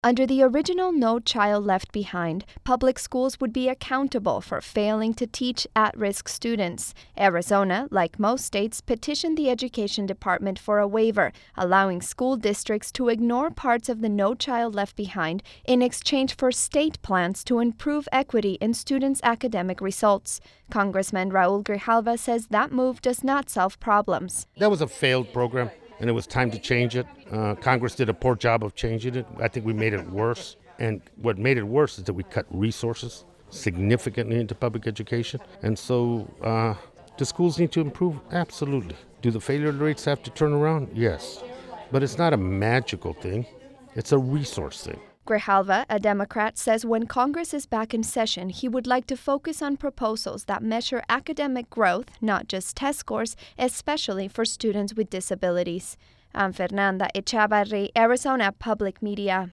Under the original No Child Left Behind, public schools would be accountable for failing to teach at-risk students. Arizona, like most states, petitioned the Education Department for a waiver, allowing school districts to ignore parts of the No Child Left Behind in exchange for state plans to improve equity in students' academic results. Congressman Raul Grijalva says that move does not solve problems. That was a failed program, and it was time to change it. Congress did a poor job of changing it. I think we made it worse. And what made it worse is that we cut resources significantly into public education. And so the schools need to improve? Absolutely. Do the failure rates have to turn around? Yes. But it's not a magical thing. It's a resource thing. Grijalva, a Democrat, says when Congress is back in session, he would like to focus on proposals that measure academic growth, not just test scores, especially for students with disabilities. I'm Fernanda Echavarri, Arizona Public Media.